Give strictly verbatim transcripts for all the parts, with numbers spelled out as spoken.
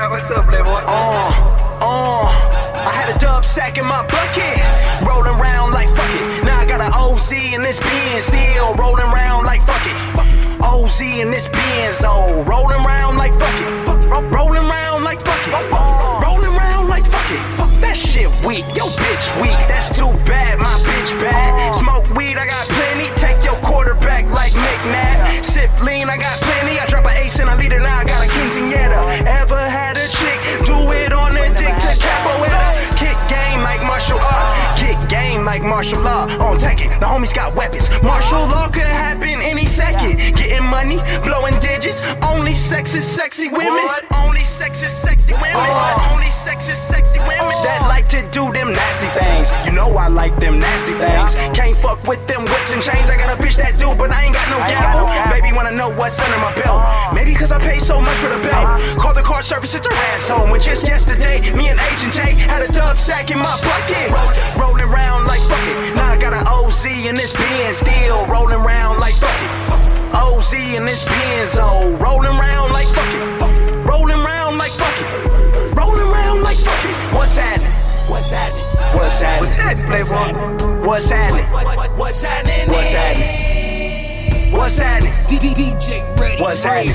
What's up, playboy? Uh, uh, I had a dub sack in my bucket, rolling around like fuck it. Now I got an O Z in this Benz, still rolling around like fuck it. O Z in this Benz, oh, rolling around like fuck it. Rolling around like fuck it. Rolling around like fuck it. That shit weak, yo bitch weak. That's too bad, my bitch bad. Smoke weed, I got plenty. Take your quarterback like McNabb. Sip lean, I got plenty. I drop an ace and I lead it, now I got a quinceañera. Ever had a chick do it on a dick to capoeira? Kick game like martial art. Kick game like martial law. On Tekken, the homies got weapons. Martial law could happen any second. Getting money, blowing digits. Only sex is sexy women. Only sex is sexy women. Only sex is sexy women that like to do them nasty things. You know I like them nasty things. Can't fuck with them whips and chains. I got a bitch that do, but I ain't got no gavel. Baby wanna know what's under my belt. Maybe cause I paid so much for the belt. Call the car service, it's a asshole. When just yesterday, me and Agent J had a dub sack in my bucket. Rolling around like fuck it. Now I got an O Z in this Benz, still rolling around like fuck it. O Z in this Benz, oh, rolling around like fuck it. Rolling around like fuck it. Rolling around like fuck it. What's happening? What's happening? What's happening? What's happening, playboy? What's happening? What's happening? What's happening? What's happening? D J Ready. What's happening?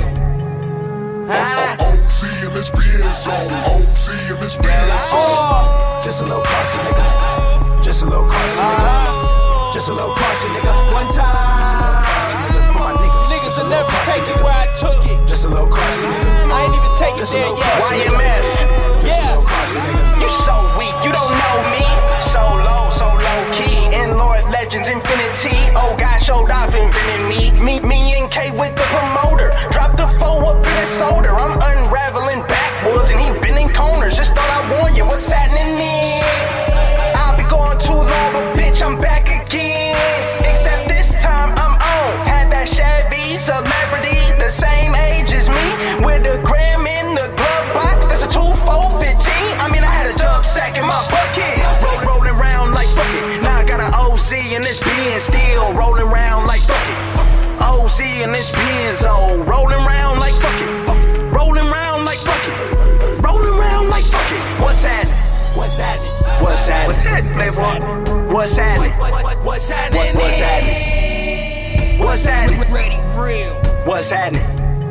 O Z in this Benz, O Z in this Benz. Just a little caution, nigga. Just a little caution, nigga. Just a little caution, nigga. One time. For my niggas. Niggas will never take it where I took it. Just a little caution, nigga. I ain't even take it there yet. Y M F. Yeah. You so weak, you don't know me. So low, so low key. In Lord Legends Infinity. Oh God showed off invented me. Me, me and K with the promoter. Drop the foe up in his shoulder. I'm unraveling backwards and he bending corners. Just thought I warned you what's happening then. I'll be going too long, but bitch I'm back again. Except this time I'm on. Had that Chevy celebrity, the same age as me, with a gram in the glove box. That's a two four fifteen. I mean I had a dub sack in my bucket. Rolling around like fuck it. Now I got an O Z in this Benz, still rolling around like fuck it. O Z in this Benz, oh, rolling around like fuck it. Rolling around like fuck it. Rolling around like fuck it. What's happening? What's happening? What's happening? What's happening, playboy? What's happening? What's happening? What's happening? What's happening? Ready, real. What's happening?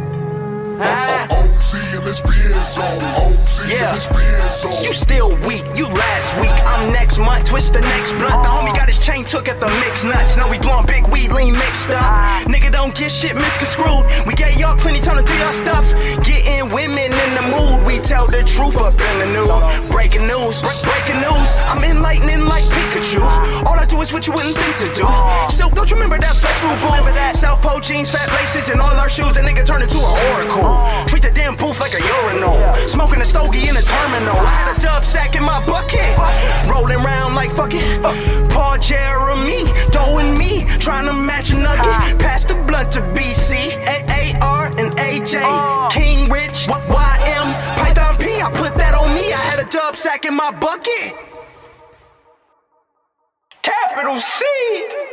O Z in this Benz, O Z in this Benz. You still weak, you last week. I'm next month, twist the next blunt. The homie got his chain took at the mix nuts. Know we blowing big weed, lean mixed up. Nigga don't get shit misconstrued. We gave y'all plenty time to do y'all stuff. Getting women in the mood. We tell the truth up in the news. Breaking news, breaking news. I'm enlightening like Pikachu. All I do is what you wouldn't think to do. So don't you remember that flex food boom? South Pole jeans, fat laces, and all our shoes. That nigga turned into an oracle. Treat the damn booth like a urinal. Smoking a stogie in a terminal. I had a dub sack in my bucket. Rolling around like fuck it. Paul Jeremy, Doe and me. Trying to match a nugget. Pass the blunt to B C. A R and A J. King Rich, Y M. Python P, I put that on me. I had a dub sack in my bucket. Capital C.